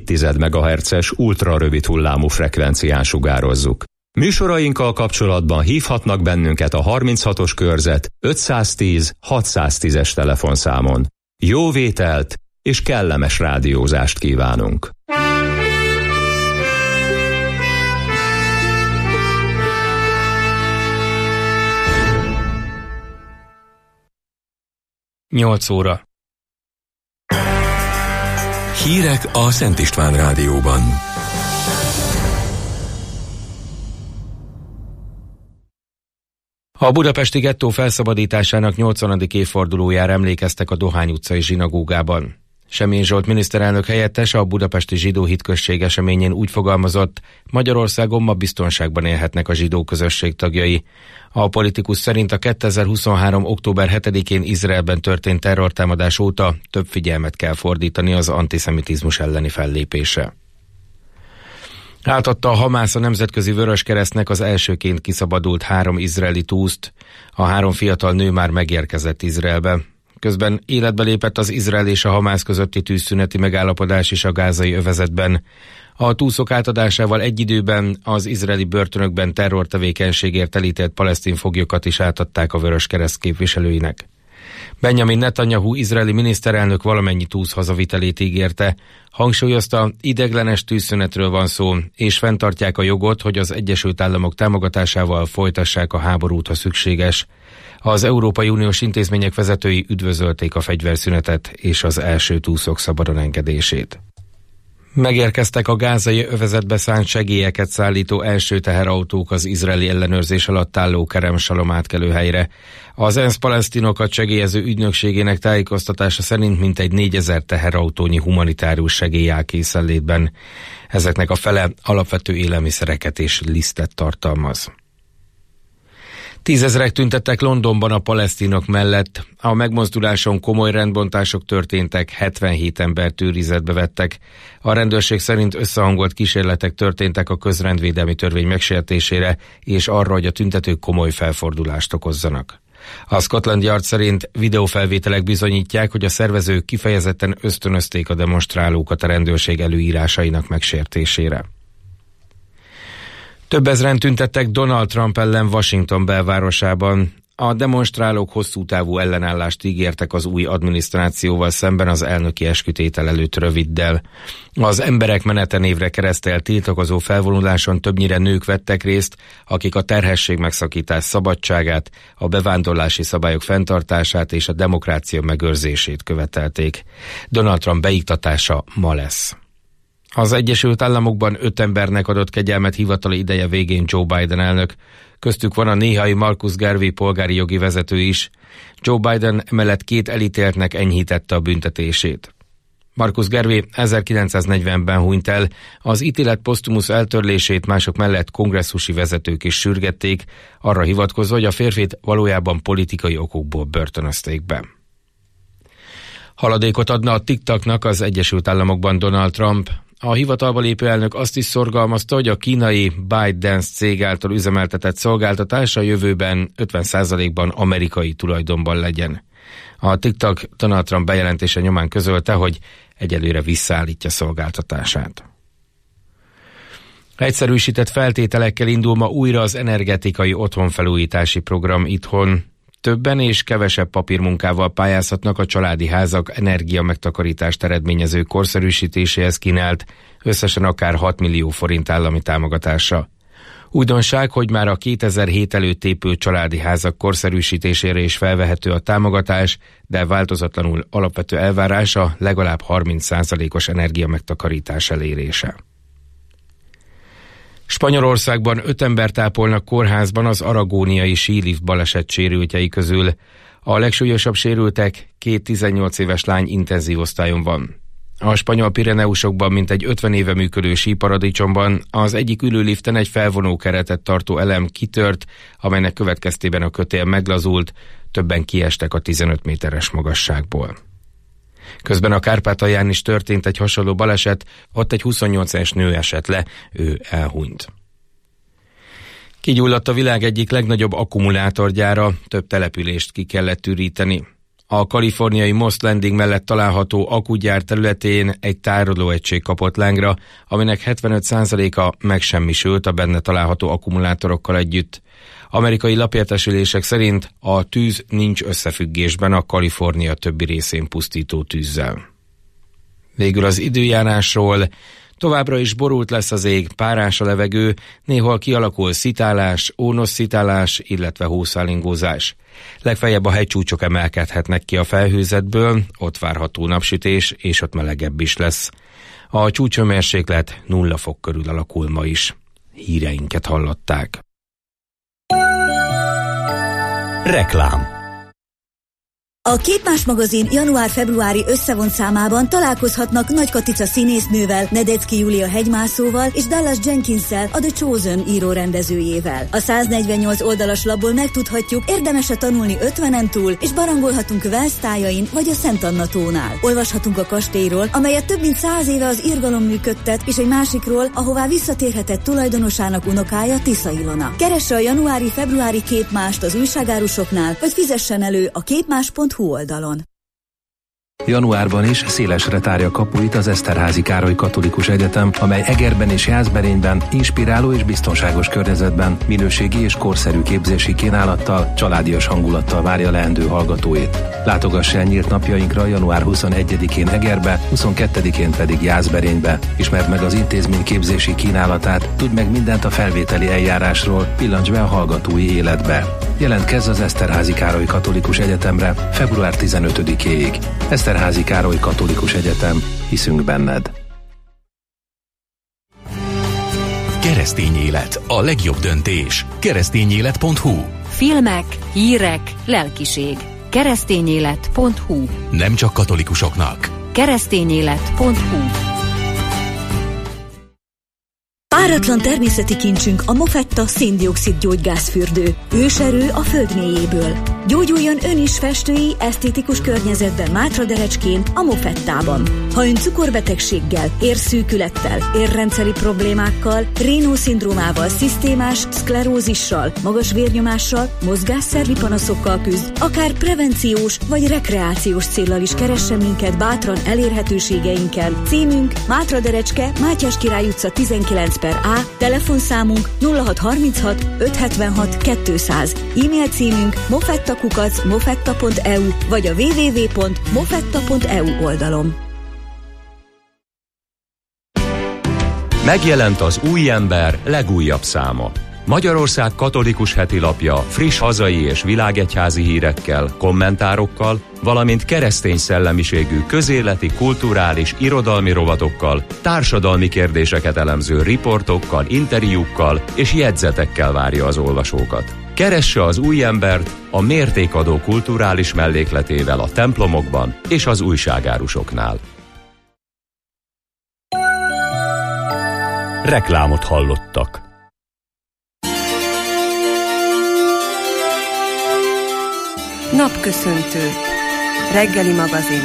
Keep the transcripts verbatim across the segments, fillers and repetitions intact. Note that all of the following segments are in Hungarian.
tized megahertzes ultrarövid hullámú frekvencián sugározzuk. Műsorainkkal kapcsolatban hívhatnak bennünket a harminchatos körzet ötszáztíz hatszáztízes telefonszámon. Jó vételt és kellemes rádiózást kívánunk! nyolc óra. Hírek a Szent István Rádióban. A budapesti gettó felszabadításának nyolcvanadik évfordulójára emlékeztek a Dohány utcai zsinagógában. Semjén Zsolt miniszterelnök helyettes a budapesti zsidó hitközség eseményén úgy fogalmazott, Magyarországon ma biztonságban élhetnek a zsidó közösség tagjai. A politikus szerint a kétezer-huszonhárom. október hetedikén Izraelben történt terrortámadás óta több figyelmet kell fordítani az antiszemitizmus elleni fellépésre. Átadta a Hamász a Nemzetközi Vöröskeresztnek az elsőként kiszabadult három izraeli túszt. A három fiatal nő már megérkezett Izraelbe. Közben életbe lépett az Izrael és a Hamász közötti tűzszüneti megállapodás is a gázai övezetben. A túszok átadásával egy időben az izraeli börtönökben terrortevékenységért elítélt palesztin foglyokat is átadták a Vöröskereszt képviselőinek. Benjamin Netanyahu izraeli miniszterelnök valamennyi túsz hazavitelét ígérte, hangsúlyozta, ideiglenes tűzszünetről van szó, és fenntartják a jogot, hogy az Egyesült Államok támogatásával folytassák a háborút, ha szükséges. Az Európai Uniós intézmények vezetői üdvözölték a fegyverszünetet és az első túszok szabadon engedését. Megérkeztek a gázai övezetbe szánt segélyeket szállító első teherautók az izraeli ellenőrzés alatt álló Kerem Salom átkelőhelyre. Az ENSZ palesztinokat segélyező ügynökségének tájékoztatása szerint mintegy négyezer teherautónyi humanitárius segély áll készenlétben. Ezeknek a fele alapvető élelmiszereket és lisztet tartalmaz. Tízezrek tüntettek Londonban a palesztinok mellett. A megmozduláson komoly rendbontások történtek, hetvenhét embert őrizetbe vettek. A rendőrség szerint összehangolt kísérletek történtek a közrendvédelmi törvény megsértésére, és arra, hogy a tüntetők komoly felfordulást okozzanak. A Scotland Yard szerint videófelvételek bizonyítják, hogy a szervezők kifejezetten ösztönözték a demonstrálókat a rendőrség előírásainak megsértésére. Több ezren tüntettek Donald Trump ellen Washington belvárosában. A demonstrálók hosszú távú ellenállást ígértek az új adminisztrációval szemben az elnöki eskütétel előtt röviddel. Az emberek menetenévre keresztel tiltakozó felvonuláson többnyire nők vettek részt, akik a terhesség megszakítás szabadságát, a bevándorlási szabályok fenntartását és a demokrácia megőrzését követelték. Donald Trump beiktatása ma lesz. Az Egyesült Államokban öt embernek adott kegyelmet hivatali ideje végén Joe Biden elnök. Köztük van a néhai Marcus Garvey polgári jogi vezető is. Joe Biden emellett két elítéltnek enyhítette a büntetését. Marcus Garvey ezerkilencszáznegyvenben hunyt el, az ítélet posztumusz eltörlését mások mellett kongresszusi vezetők is sürgették, arra hivatkozva, hogy a férfit valójában politikai okokból börtönözték be. Haladékot adna a TikToknak az Egyesült Államokban Donald Trump. A hivatalba lépő elnök azt is szorgalmazta, hogy a kínai ByteDance cég által üzemeltetett szolgáltatás a jövőben ötven százalékban amerikai tulajdonban legyen. A TikTok Donald Trump bejelentése nyomán közölte, hogy egyelőre visszaállítja szolgáltatását. Egyszerűsített feltételekkel indul ma újra az energetikai otthonfelújítási program itthon. Többen és kevesebb papírmunkával pályázhatnak a családi házak energiamegtakarítást eredményező korszerűsítéséhez kínált, összesen akár hat millió forint állami támogatásra. Újdonság, hogy már a kétezer-hét előtt épült családi házak korszerűsítésére is felvehető a támogatás, de változatlanul alapvető elvárása legalább harminc százalékos energiamegtakarítás elérése. Spanyolországban öt embert ápolnak kórházban az aragóniai sílift baleset sérültjei közül. A legsúlyosabb sérültek két tizennyolc éves lány intenzív osztályon van. A spanyol Pireneusokban mintegy ötven éve működő síparadicsomban az egyik ülőliften egy felvonó keretet tartó elem kitört, amelynek következtében a kötél meglazult, többen kiestek a tizenöt méteres magasságból. Közben a Kárpátalján is történt egy hasonló baleset, ott egy huszonnyolc éves nő esett le, ő elhunyt. Kigyulladt a világ egyik legnagyobb akkumulátorgyára, több települést ki kellett üríteni. A kaliforniai Moss Landing mellett található akkugyár területén egy tárolóegység kapott lángra, aminek hetvenöt százaléka megsemmisült a benne található akkumulátorokkal együtt. Amerikai lapértesülések szerint a tűz nincs összefüggésben a Kalifornia többi részén pusztító tűzzel. Végül az időjárásról. Továbbra is borult lesz az ég, párás a levegő, néhol kialakul szitálás, ónosszitálás, illetve hószálingózás. Legfeljebb a hegycsúcsok emelkedhetnek ki a felhőzetből, ott várható napsütés, és ott melegebb is lesz. A csúcshőmérséklet nulla fok körül alakul ma is. Híreinket hallották. Reklám. A Képmás magazin január-februári összevont számában találkozhatnak Nagy Katica színésznővel, Nedecki Júlia hegymászóval és Dallas Jenkinssel, a The Chosen író-rendezőjével. A száznegyvennyolc oldalas labból megtudhatjuk, érdemes-e tanulni ötvenen túl, és barangolhatunk Wells tájain vagy a Szent Anna tónál. Olvashatunk a kastélyról, amelyet több mint száz éve az irgalom működtet, és egy másikról, ahová visszatérhetett tulajdonosának unokája, Tisza Ilona. Keresse a januári-februári Képmást az újságárusoknál, vagy fizessen elő a képmás pont hu oldalon. Januárban is szélesre tárja kapuit az Eszterházy Károly Katolikus Egyetem, amely Egerben és Jászberényben inspiráló és biztonságos környezetben minőségi és korszerű képzési kínálattal, családias hangulattal várja leendő hallgatóit. Látogass el nyílt napjainkra január huszonegyedikén Egerbe, huszonkettedikén pedig Jászberénybe. Ismerd meg az intézmény képzési kínálatát, tudd meg mindent a felvételi eljárásról, pillancs be a hallgatói életbe. Jelentkezz az Eszterházy Károly Katolikus Egyetemre február tizenötödikéig. Eszterházy Károly Katolikus Egyetem, hiszünk benned. Keresztény élet, a legjobb döntés. keresztényélet pont hu. Filmek, hírek, lelkiség. keresztényélet pont hu. Nem csak katolikusoknak. keresztényélet pont hu. Páratlan természeti kincsünk a Mofetta szén-dioxid gyógygázfürdő. Őserő a föld mélyéből. Gyógyuljon ön is festői, esztétikus környezetben Mátraderecskén, a Mofettában. Ha ön cukorbetegséggel, érszűkülettel, érrendszeri problémákkal, Raynaud-szindrómával, szisztémás szklerózissal, magas vérnyomással, mozgásszervi panaszokkal küzd, akár prevenciós vagy rekreációs céllal is keressen minket bátran elérhetőségeinken. Címünk Mátraderecske, Mátyás Király utca tizenkilenc per A, telefonszámunk nulla hat harminchat ötszázhetvenhat kétszáz, e-mail címünk mofettakukac mofetta pont e u vagy a double-u double-u double-u pont mofetta pont e u oldalon. Megjelent az Új Ember legújabb száma. Magyarország katolikus hetilapja friss hazai és világegyházi hírekkel, kommentárokkal, valamint keresztény szellemiségű közéleti, kulturális, irodalmi rovatokkal, társadalmi kérdéseket elemző riportokkal, interjúkkal és jegyzetekkel várja az olvasókat. Keresse az Új Embert a mértékadó kulturális mellékletével a templomokban és az újságárusoknál. Reklámot hallottak. Napköszöntő. Reggeli magazin.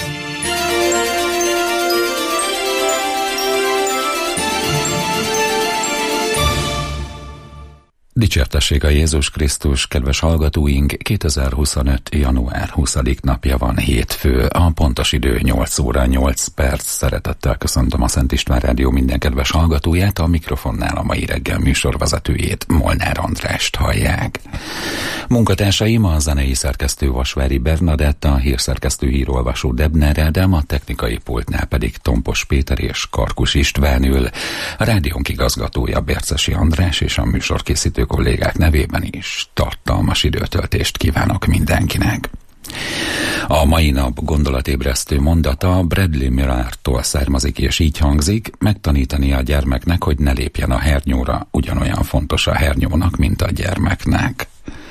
Dicsértessék a Jézus Krisztus, kedves hallgatóink, kétezer-huszonöt. január huszadika napja van, hétfő, a pontos idő nyolc óra nyolc perc. Szeretettel köszöntöm a Szent István Rádió minden kedves hallgatóját, a mikrofonnál a mai reggel műsorvezetőjét, Molnár Andrást hallják. Munkatársaim a zenei szerkesztő Vasvári Bernadett, a hírszerkesztő hírolvasó Debner Ádám, a technikai pultnál pedig Tompos Péter és Karkus István ül, a rádiónk igazgatója Bércesi András, és a műsorkészítő kollégák nevében is tartalmas időtöltést kívánok mindenkinek. A mai nap gondolatébresztő mondata Bradley Millertól származik, és így hangzik: megtanítani a gyermeknek, hogy ne lépjen a hernyóra, ugyanolyan fontos a hernyónak, mint a gyermeknek.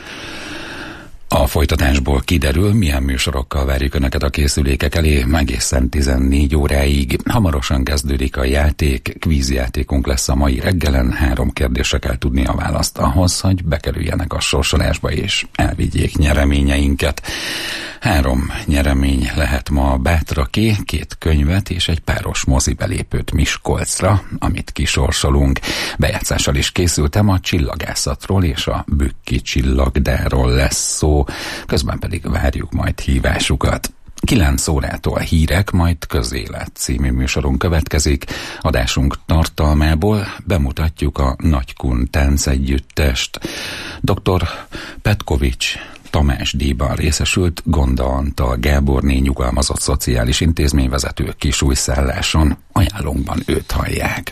A folytatásból kiderül, milyen műsorokkal várjuk Önöket a készülékek elé egészen tizennégy óráig. Hamarosan kezdődik a játék, kvízjátékunk lesz a mai reggelen, három kérdésre kell tudni a választ ahhoz, hogy bekerüljenek a sorsolásba és elvigyék nyereményeinket. Három nyeremény lehet ma a Bátraké, két könyvet és egy páros mozibelépőt Miskolcra, amit kisorsolunk. Bejátszással is készültem, a csillagászatról és a Bükki csillagdáról lesz szó, közben pedig várjuk majd hívásukat. Kilenc órától hírek, majd Közélet című műsorunk következik. Adásunk tartalmából bemutatjuk a Nagykun táncegyüttest. doktor Petkovics Tamás díjban részesült Gonda Antal Gáborné nyugalmazott szociális intézményvezető Kisújszálláson. Ajánlónkban őt hallják.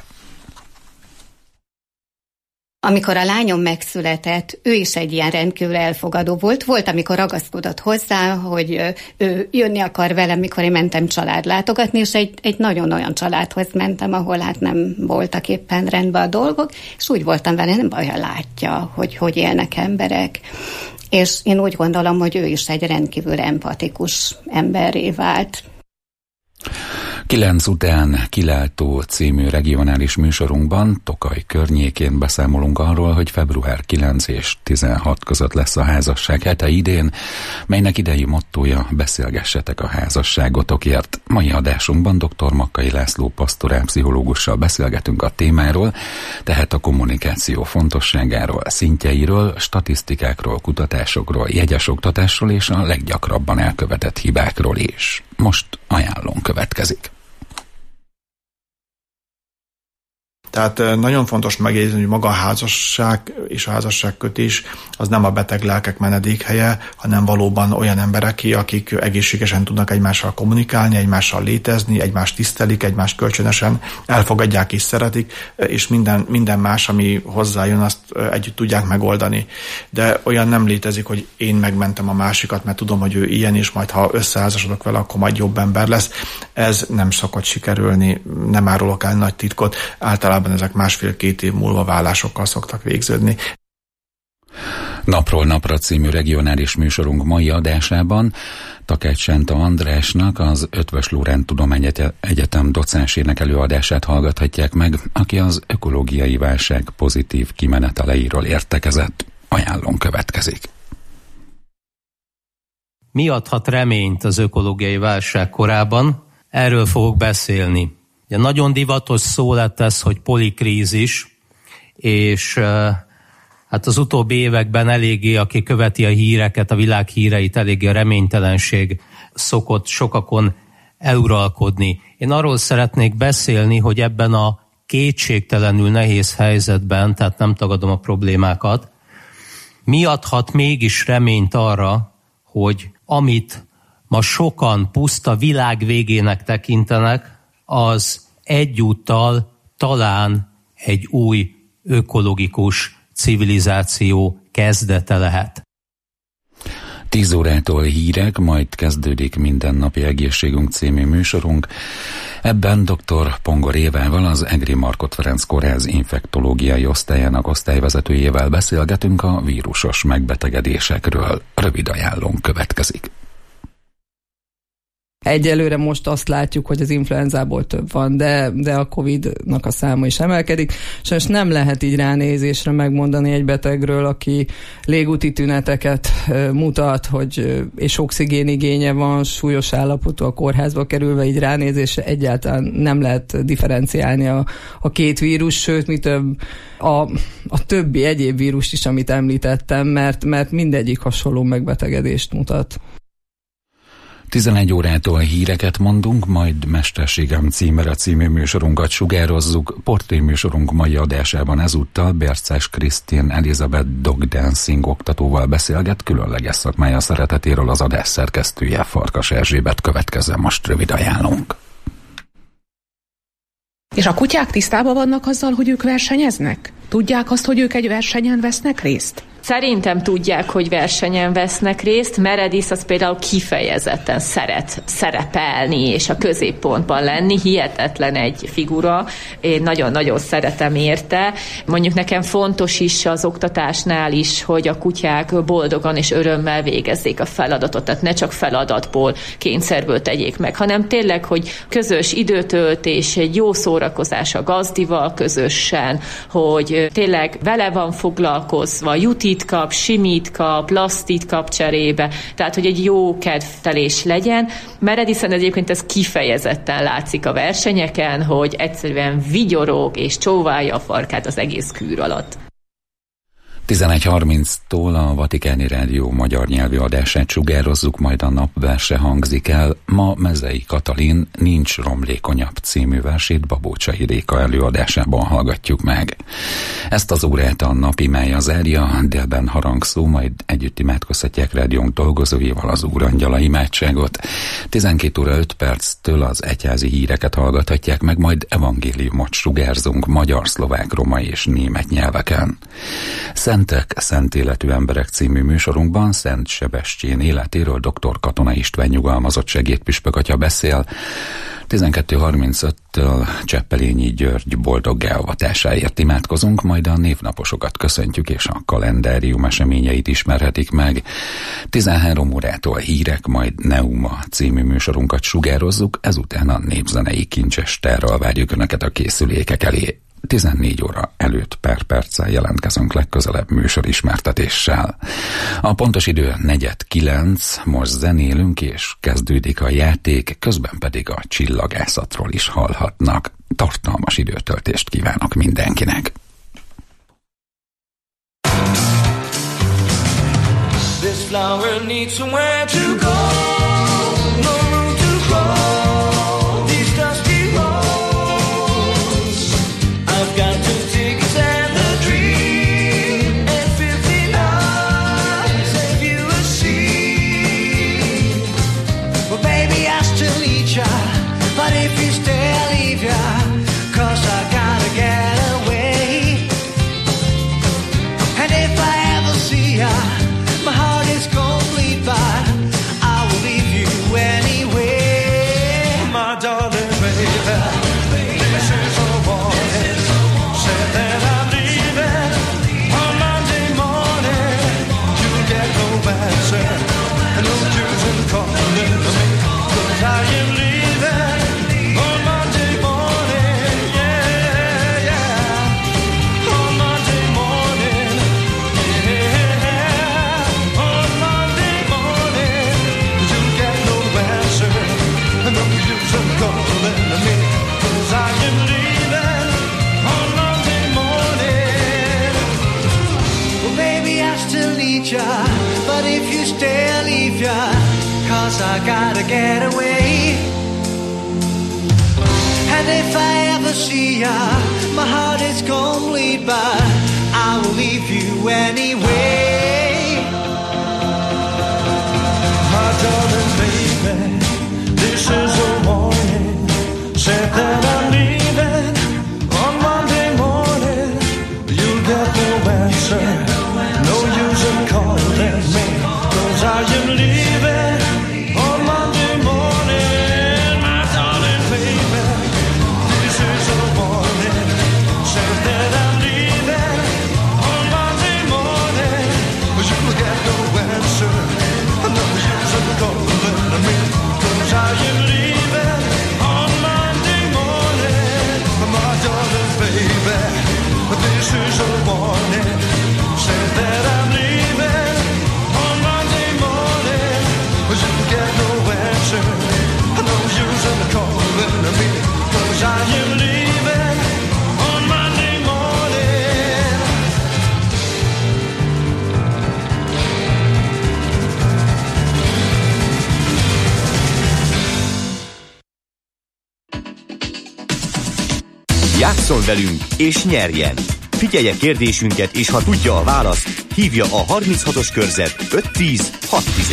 Amikor a lányom megszületett, ő is egy ilyen rendkívül elfogadó volt. Volt, amikor ragaszkodott hozzá, hogy ő jönni akar velem, mikor én mentem családlátogatni, és egy, egy nagyon olyan családhoz mentem, ahol hát nem voltak éppen rendben a dolgok, és úgy voltam vele, nem baj, ha látja, hogy hogy élnek emberek. És én úgy gondolom, hogy ő is egy rendkívül empatikus emberré vált. Kilenc után kilátó című regionális műsorunkban Tokaj környékén beszámolunk arról, hogy február kilenc és tizenhat között lesz a házasság hete idén, melynek idei mottója beszélgessetek a házasságotokért. Mai adásunkban dr. Makkai László pastorálpszichológussal beszélgetünk a témáról, tehát a kommunikáció fontosságáról, szintjeiről, statisztikákról, kutatásokról, jegyes oktatásról és a leggyakrabban elkövetett hibákról is. Most ajánlón következik. Tehát nagyon fontos megjegyezni, hogy maga a házasság és a házasságkötés az nem a beteg lelkek menedékhelye, hanem valóban olyan embereké, akik egészségesen tudnak egymással kommunikálni, egymással létezni, egymást tisztelik, egymást kölcsönösen elfogadják és szeretik, és minden, minden más, ami hozzájön, azt együtt tudják megoldani. De olyan nem létezik, hogy én megmentem a másikat, mert tudom, hogy ő ilyen, és majd ha összeházasodok vele, akkor majd jobb ember lesz. Ez nem szokott sikerülni, nem árulok el nagy titkot, általában ezek másfél-két év múlva válásokkal szoktak végződni. Napról napra című regionális műsorunk mai adásában Takács Sánta Andrásnak, az Eötvös Loránd Tudományegyetem docensének előadását hallgathatják meg, aki az ökológiai válság pozitív kimeneteleiről értekezett. Ajánlón következik. Mi adhat reményt az ökológiai válság korában? Erről fogok beszélni. Ugye nagyon divatos szó lett ez, hogy polikrízis, és hát az utóbbi években eléggé, aki követi a híreket, a világ híreit, eléggé a reménytelenség szokott sokakon eluralkodni. Én arról szeretnék beszélni, hogy ebben a kétségtelenül nehéz helyzetben, tehát nem tagadom a problémákat, mi adhat mégis reményt arra, hogy amit ma sokan puszta világ végének tekintenek, az egyúttal talán egy új ökológikus civilizáció kezdete lehet. Tíz órától hírek, majd kezdődik Mindennapi Egészségünk című műsorunk. Ebben dr. Pongor Évával, az Egri Markhot Ferenc Kórház infektológiai osztályának osztályvezetőjével beszélgetünk a vírusos megbetegedésekről. Rövid ajánlón következik. Egyelőre most azt látjuk, hogy az influenzából több van, de, de a Covid-nak a száma is emelkedik. Sajnos nem lehet így ránézésre megmondani egy betegről, aki légúti tüneteket mutat, hogy, és oxigénigénye van, súlyos állapotú, a kórházba kerülve, így ránézésre egyáltalán nem lehet differenciálni a, a két vírus, sőt, mi több a, a többi egyéb vírust is, amit említettem, mert, mert mindegyik hasonló megbetegedést mutat. tizenegy órától híreket mondunk, majd Mesterségem címere című műsorunkat sugározzuk. Portréműsorunk mai adásában ezúttal Berczás Krisztin Elizabeth Dog Dancing oktatóval beszélget, különleges szakmája szeretetéről. Az adás szerkesztője Farkas Erzsébet. Következzen most rövid ajánlónk. És a kutyák tisztában vannak azzal, hogy ők versenyeznek? Tudják azt, hogy ők egy versenyen vesznek részt? Szerintem tudják, hogy versenyen vesznek részt. Meredith az például kifejezetten szeret szerepelni és a középpontban lenni. Hihetetlen egy figura. Én nagyon-nagyon szeretem érte. Mondjuk nekem fontos is az oktatásnál is, hogy a kutyák boldogan és örömmel végezzék a feladatot. Tehát ne csak feladatból, kényszerből tegyék meg, hanem tényleg, hogy közös időtöltés, egy jó szórakozás a gazdival közösen, hogy tényleg vele van foglalkozva, jutít cukrit kap, simit kap, lasztit kap cserébe, tehát hogy egy jó kedvtelés legyen. Meredithen egyébként ez kifejezetten látszik a versenyeken, hogy egyszerűen vigyorog és csóválja a farkát az egész kűr alatt. tizenegy harminctól a Vatikáni Rádió magyar nyelvű adását sugározzuk, majd a napverse hangzik el. Ma Mezei Katalin Nincs romlékonyabb című versét Babócsai Réka előadásában hallgatjuk meg. Ezt az órát a napimája zárja, délben harangszó, majd együtt imádkozhatják rádiónk dolgozóival az Úrangyala imádságot. tizenkét óra öt perctől az egyházi híreket hallgathatják meg, majd evangéliumot sugárzunk magyar, szlovák, romai és német nyelveken. Szentek, szent életű emberek című műsorunkban Szent Sebestyén életéről dr. Katona István nyugalmazott segédpüspök atya beszél. tizenkét harmincöttől Cseppelényi György boldoggá avatásáért imádkozunk, majd a névnaposokat köszöntjük, és a kalendárium eseményeit ismerhetik meg. tizenhárom órától hírek, majd Neuma című műsorunkat sugározzuk, ezután a népzenei kincsestárral várjuk Önöket a készülékek elé. tizennégy óra előtt per perccel jelentkezünk legközelebb műsorismertetéssel. A pontos idő negyed kilenc, most zenélünk és kezdődik a játék, közben pedig a csillagászatról is hallhatnak. Tartalmas időtöltést kívánok mindenkinek! This flower needs somewhere to go, no room to grow, these dusty roads. I've got two tickets and a dream, and fifteen dollars save you a seat. Well, baby, I still need ya, but if you stay, I'll leave ya, 'cause I gotta get away. And if I ever see ya, my heart is gonna bleed, but I will leave you anyway. My darling baby, this is a warning. Said that I'm leaving on Monday morning. You'll get no answer, no use in calling me, 'cause I am leaving on Monday morning. Yeah, yeah, on Monday morning. Yeah, on Monday morning. You'll get no answer, no use in calling me, 'cause I am leaving on Monday morning. Well, baby, I still need ya, but if you stay, I'll leave ya, 'cause I gotta get away. And if I ever see ya, my heart is gonna bleed, but I will leave you anyway. My darling baby, this is a warning. Said that I'm leaving on Monday morning. You'll get no answer, no use in calling me, 'cause I am leaving on Monday morning. My darling baby, this is a warning. Said that I'm leaving on Monday morning. You'll get no answer, no use in calling me, 'cause I am leaving on Monday morning. My darling baby, this is a warning. Said that I'm leaving on Monday morning. You'll get no answer, no use in calling me, 'cause I am leaving on Monday morning. Játsszon velünk és nyerjen! Figyelje kérdésünket, és ha tudja a választ, hívja a harminchatos körzet öt tíz hat tíz.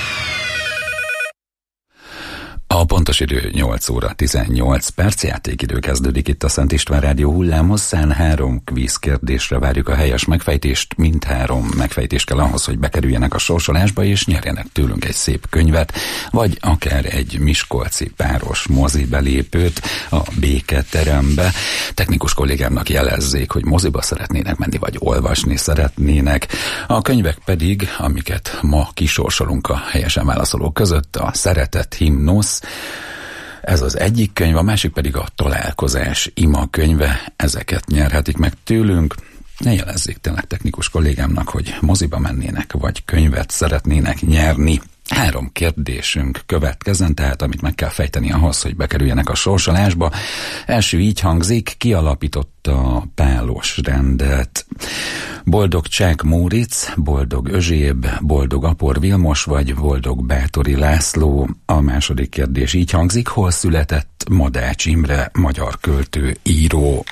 A pontos idő nyolc óra tizennyolc perc, játékidő kezdődik itt a Szent István Rádió hullámhosszán. Három kvíz kérdésre várjuk a helyes megfejtést. Mindhárom megfejtés kell ahhoz, hogy bekerüljenek a sorsolásba, és nyerjenek tőlünk egy szép könyvet, vagy akár egy miskolci páros mozibelépőt a Béketerembe. Technikus kollégámnak jelezzék, hogy moziba szeretnének menni, vagy olvasni szeretnének. A könyvek pedig, amiket ma kisorsolunk a helyesen válaszolók között, a Szeretet himnusz, ez az egyik könyv, a másik pedig a Találkozás ima könyve, ezeket nyerhetik meg tőlünk. Ne jelezzék tényleg technikus kollégámnak, hogy moziba mennének, vagy könyvet szeretnének nyerni. Három kérdésünk következzen, tehát amit meg kell fejteni ahhoz, hogy bekerüljenek a sorsolásba. Első így hangzik: ki alapította a pálos rendet? Boldog Csák Móricz, Boldog Özséb, Boldog Apor Vilmos vagy Boldog Báthori László? A második kérdés így hangzik: hol született Madács Imre, magyar költő, író?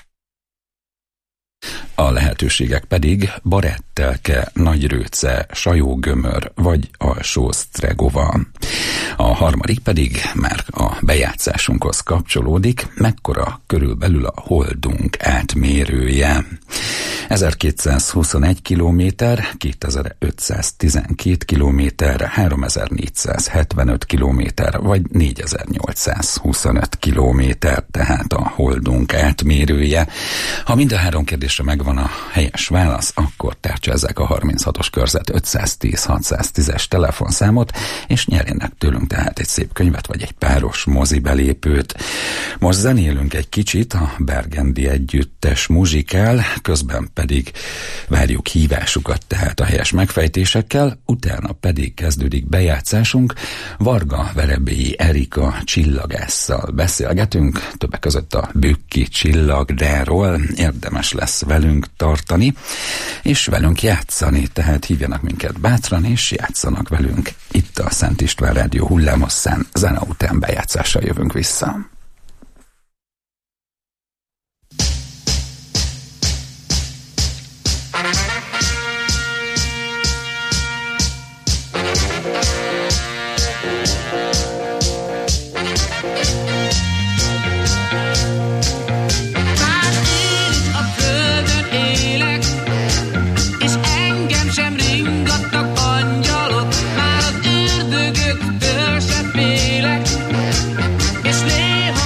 A lehetőségek pedig Barettelke, Nagyrőce, Sajógömör vagy Alsó-Sztregova. A harmadik pedig már a bejátszásunkhoz kapcsolódik: mekkora körülbelül a holdunk átmérője? ezerkétszázhuszonegy kilométer, kétezer-ötszáztizenkét kilométer, háromezer-négyszázhetvenöt kilométer vagy négyezer-nyolcszázhuszonöt kilométer, tehát a holdunk átmérője. Ha mind a három kérdésre megvan a helyes válasz, akkor tárcsázzák a harminchatos körzet ötszáztíz hatszáztízes telefonszámot, és nyerjenek tőlünk tehát egy szép könyvet vagy egy páros mozibelépőt. Most zenélünk egy kicsit, a Bergendi együttes muzsikál, közben pedig várjuk hívásukat tehát a helyes megfejtésekkel, utána pedig kezdődik bejátszásunk. Varga Verebélyi Erika csillagásszal beszélgetünk, többek között a Bükki csillagdáról. Érdemes lesz velünk tartani, és velünk játszani, tehát hívjanak minket bátran, és játszanak velünk. Itt a Szent István Rádió hullámosszán, zene után bejátszással jövünk vissza. És néha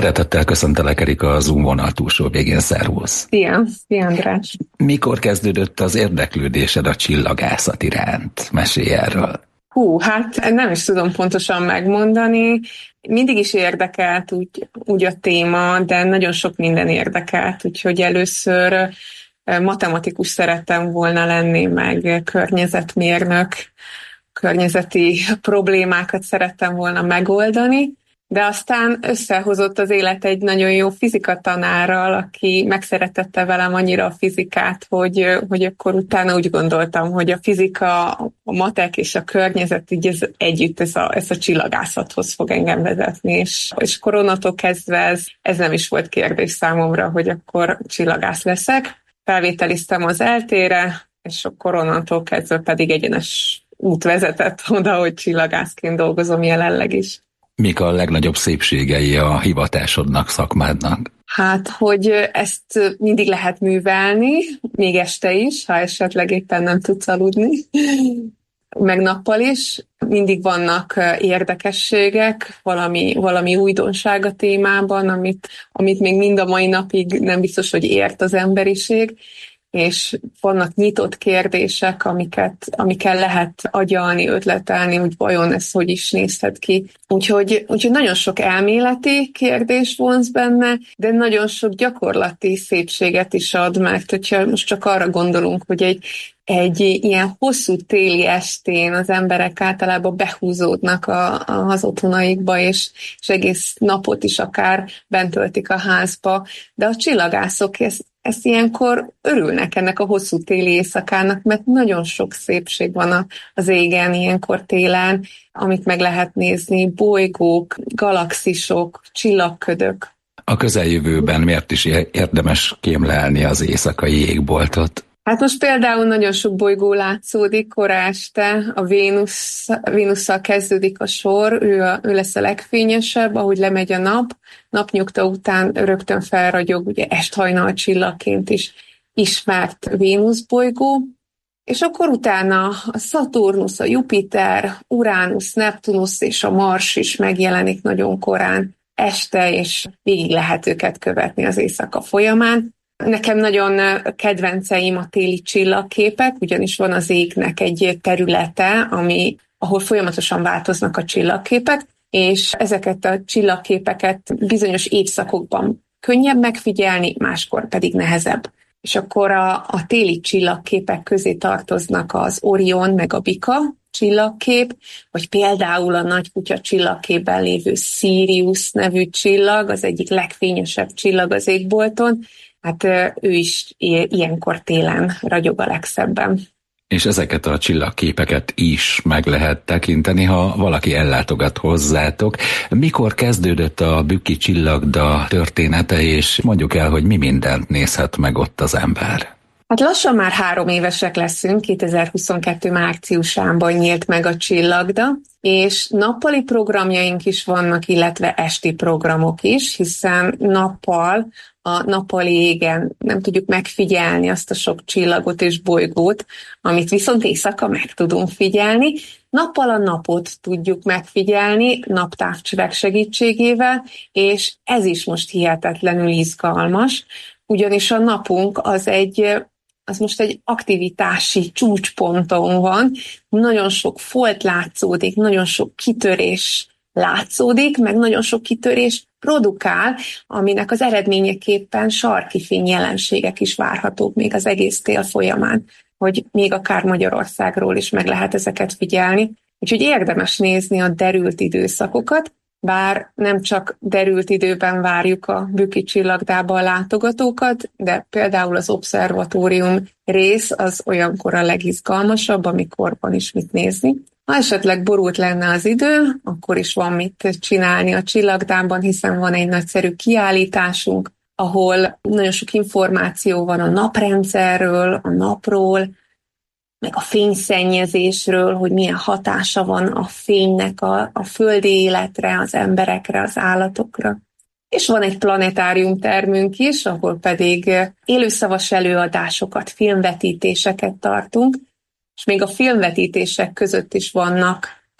Szeretettel köszöntelek, Erika, a Zoom vonal túlsó végén. Szervusz! Szia! Szia, András! Mikor kezdődött az érdeklődésed a csillagászat iránt? Mesélj erről! Hú, hát nem is tudom pontosan megmondani. Mindig is érdekelt úgy, úgy a téma, de nagyon sok minden érdekelt, úgyhogy először matematikus szerettem volna lenni, meg környezetmérnök, környezeti problémákat szerettem volna megoldani, de aztán összehozott az élet egy nagyon jó fizikatanárral, aki megszeretette velem annyira a fizikát, hogy, hogy akkor utána úgy gondoltam, hogy a fizika, a matek és a környezet így ez együtt ez a, ez a csillagászathoz fog engem vezetni, és, és koronától kezdve ez, ez nem is volt kérdés számomra, hogy akkor csillagász leszek. Felvételiztem az eltére, és a koronától kezdve pedig egyenes út vezetett oda, hogy csillagászként dolgozom jelenleg is. Mik a legnagyobb szépségei a hivatásodnak, szakmádnak? Hát, hogy ezt mindig lehet művelni, még este is, ha esetleg éppen nem tudsz aludni, meg nappal is. Mindig vannak érdekességek, valami, valami újdonság a témában, amit, amit még mind a mai napig nem biztos, hogy ért az emberiség, és vannak nyitott kérdések, amiket, amikkel lehet agyalni, ötletelni, hogy vajon ez hogy is nézhet ki. Úgyhogy, úgyhogy nagyon sok elméleti kérdés vonz benne, de nagyon sok gyakorlati szépséget is ad, mert hogyha most csak arra gondolunk, hogy egy, egy ilyen hosszú téli estén az emberek általában behúzódnak a, a, az otthonaikba, és, és egész napot is akár bent töltik a házba, de a csillagászok ezt Ezt ilyenkor örülnek ennek a hosszú téli éjszakának, mert nagyon sok szépség van az égen ilyenkor télen, amit meg lehet nézni, bolygók, galaxisok, csillagködök. A közeljövőben miért is érdemes kémlelni az éjszakai égboltot? Hát most például nagyon sok bolygó látszódik kora este, a Vénusz, Vénusszal kezdődik a sor, ő, a, ő lesz a legfényesebb, ahogy lemegy a nap, napnyugta után rögtön felragyog, ugye esthajnal csillagként is ismert Vénusz bolygó, és akkor utána a Szaturnusz, a Jupiter, Uránusz, Neptunusz és a Mars is megjelenik nagyon korán este, és végig lehet őket követni az éjszaka folyamán. Nekem nagyon kedvenceim a téli csillagképek, ugyanis van az égnek egy területe, ami, ahol folyamatosan változnak a csillagképek, és ezeket a csillagképeket bizonyos évszakokban könnyebb megfigyelni, máskor pedig nehezebb. És akkor a, a téli csillagképek közé tartoznak az Orion meg a Bika csillagkép, vagy például a Nagykutya csillagképben lévő Sirius nevű csillag, az egyik legfényesebb csillag az égbolton. Hát ő is ilyenkor télen ragyog a legszebben. És ezeket a csillagképeket is meg lehet tekinteni, ha valaki ellátogat hozzátok. Mikor kezdődött a Bükki csillagda története, és mondjuk el, hogy mi mindent nézhet meg ott az ember? Hát lassan már három évesek leszünk, kétezer-huszonkettő márciusában nyílt meg a csillagda, és nappali programjaink is vannak, illetve esti programok is, hiszen nappal a nappali égen nem tudjuk megfigyelni azt a sok csillagot és bolygót, amit viszont éjszaka meg tudunk figyelni. Nappal a napot tudjuk megfigyelni naptávcsövek segítségével, és ez is most hihetetlenül izgalmas, ugyanis a napunk az egy az most egy aktivitási csúcsponton van, nagyon sok folt látszódik, nagyon sok kitörés látszódik, meg nagyon sok kitörés produkál, aminek az eredményeképpen sarki fény jelenségek is várhatók még az egész tél folyamán, hogy még akár Magyarországról is meg lehet ezeket figyelni. Úgyhogy érdemes nézni a derült időszakokat, bár nem csak derült időben várjuk a Bükki csillagdába a látogatókat, de például az obszervatórium rész az olyankor a legizgalmasabb, amikor van is mit nézni. Ha esetleg borult lenne az idő, akkor is van mit csinálni a csillagdámban, hiszen van egy nagyszerű kiállításunk, ahol nagyon sok információ van a naprendszerről, a napról, meg a fényszennyezésről, hogy milyen hatása van a fénynek a, a földi életre, az emberekre, az állatokra. És van egy planetárium termünk is, ahol pedig élőszavas előadásokat, filmvetítéseket tartunk, és még a filmvetítések között is vannak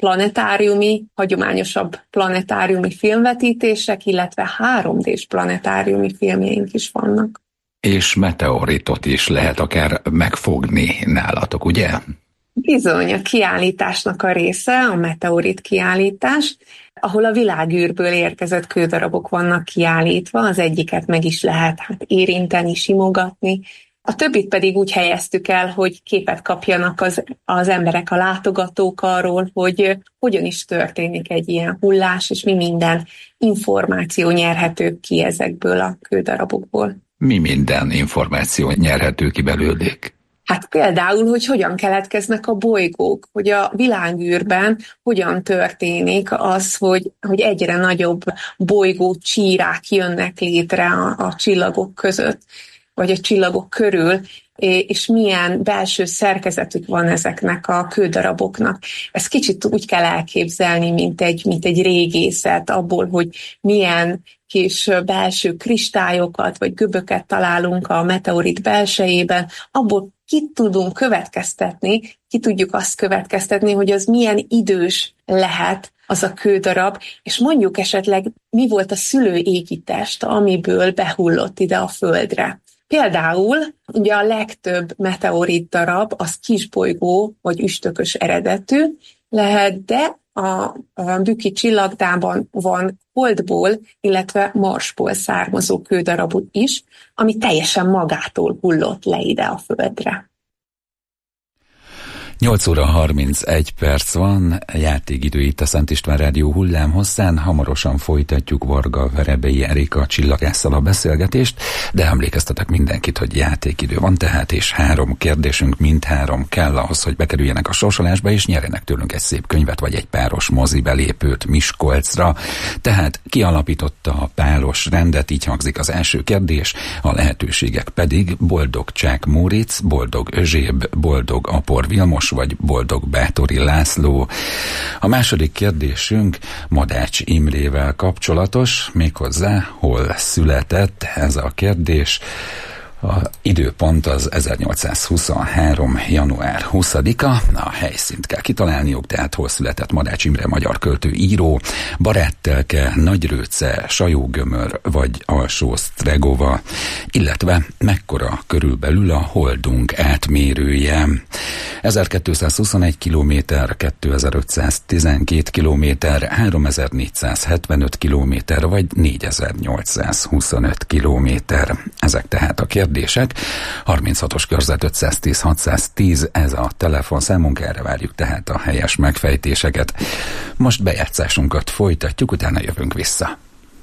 planetáriumi, hagyományosabb planetáriumi filmvetítések, illetve három dés planetáriumi filmjeink is vannak. És meteoritot is lehet akár megfogni nálatok, ugye? Bizony, a kiállításnak a része, a meteorit kiállítás, ahol a világűrből érkezett kődarabok vannak kiállítva, az egyiket meg is lehet hát érinteni, simogatni, a többit pedig úgy helyeztük el, hogy képet kapjanak az, az emberek, a látogatók arról, hogy hogyan is történik egy ilyen hullás, és mi minden információ nyerhető ki ezekből a kődarabokból. Mi minden információ nyerhető ki belőlük? Hát például, hogy hogyan keletkeznek a bolygók, hogy a világűrben hogyan történik az, hogy, hogy egyre nagyobb bolygó csírák jönnek létre a, a csillagok között, vagy a csillagok körül, és milyen belső szerkezetük van ezeknek a kődaraboknak. Ezt kicsit úgy kell elképzelni, mint egy, mint egy régészet, abból, hogy milyen kis belső kristályokat vagy göböket találunk a meteorit belsejében, abból ki tudunk következtetni, ki tudjuk azt következtetni, hogy az milyen idős lehet az a kődarab, és mondjuk esetleg mi volt a szülő égitest, amiből behullott ide a Földre. Például ugye a legtöbb meteorit darab az kisbolygó vagy üstökös eredetű lehet, de a, a Bükki csillagdában van Holdból, illetve Marsból származó kődarabot is, ami teljesen magától hullott le ide a Földre. nyolc óra harmincegy perc van, játékidő itt a Szent István Rádió hullámhosszán, hamarosan folytatjuk Varga Verebei Erika csillagásszal a beszélgetést, de emlékeztetek mindenkit, hogy játékidő van tehát, és három kérdésünk, mindhárom kell ahhoz, hogy bekerüljenek a sorsolásba, és nyerjenek tőlünk egy szép könyvet, vagy egy páros mozi belépőt Miskolcra. Tehát kialapította a páros rendet, így hangzik az első kérdés, a lehetőségek pedig Boldog Csák Móricz, Boldog Özséb, Boldog Apor Vilmos, vagy Boldog Bátori László. A második kérdésünk Madács Imrével kapcsolatos, méghozzá hol született ez a kérdés. A időpont az ezernyolcszázhuszonhárom. január huszadika, a helyszínt kell kitalálniuk, tehát hol született Madács Imre, magyar költő, író, Baráttelke, Nagyrőce, Sajógömör vagy Alsó-Sztregova, illetve mekkora körülbelül a holdunk átmérője. ezerkétszázhuszonegy kilométer, kétezer-ötszáztizenkét kilométer, háromezer-négyszázhetvenöt kilométer vagy négyezer-nyolcszázhuszonöt kilométer. Ezek tehát a kérdések. harminchatos körzet ötszáztíz hatszáztíz, ez a telefonszámunk, erre várjuk tehát a helyes megfejtéseket. Most bejátszásunkat folytatjuk, utána jövünk vissza.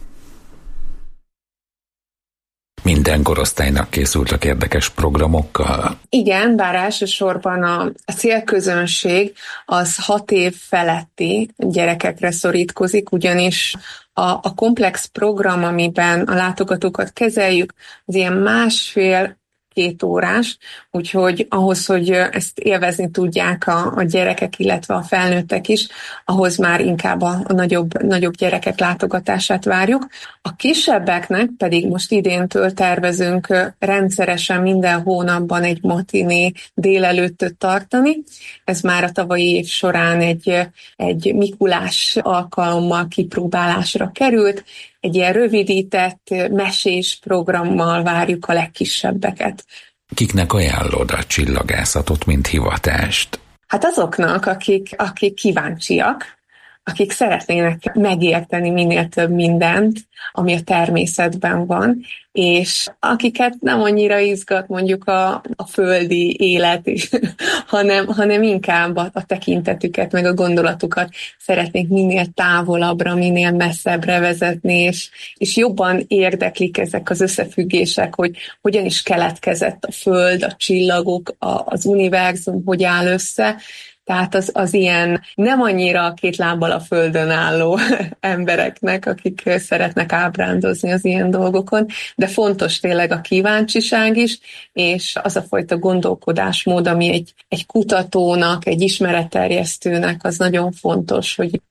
Minden korosztálynak készültek érdekes programokkal? Igen, bár elsősorban a, a célközönség az hat év feletti gyerekekre szorítkozik, ugyanis a, a komplex program, amiben a látogatókat kezeljük, az ilyen másfél két órás, úgyhogy ahhoz, hogy ezt élvezni tudják a, a gyerekek, illetve a felnőttek is, ahhoz már inkább a, a nagyobb, nagyobb gyerekek látogatását várjuk. A kisebbeknek pedig most idéntől tervezünk rendszeresen minden hónapban egy matiné délelőttöt tartani. Ez már a tavalyi év során egy, egy Mikulás alkalommal kipróbálásra került. Egy ilyen rövidített, mesés programmal várjuk a legkisebbeket. Kiknek ajánlod a csillagászatot, mint hivatást? Hát azoknak, akik, akik kíváncsiak, akik szeretnének megérteni minél több mindent, ami a természetben van, és akiket nem annyira izgat mondjuk a, a földi élet is, hanem, hanem inkább a, a tekintetüket, meg a gondolatukat szeretnék minél távolabbra, minél messzebbre vezetni, és, és jobban érdeklik ezek az összefüggések, hogy hogyan is keletkezett a Föld, a csillagok, a, az univerzum, hogy áll össze. Tehát az, az ilyen nem annyira a két lábbal a földön álló embereknek, akik szeretnek ábrándozni az ilyen dolgokon, de fontos tényleg a kíváncsiság is, és az a fajta gondolkodásmód, ami egy, egy kutatónak, egy ismeretterjesztőnek az nagyon fontos, hogy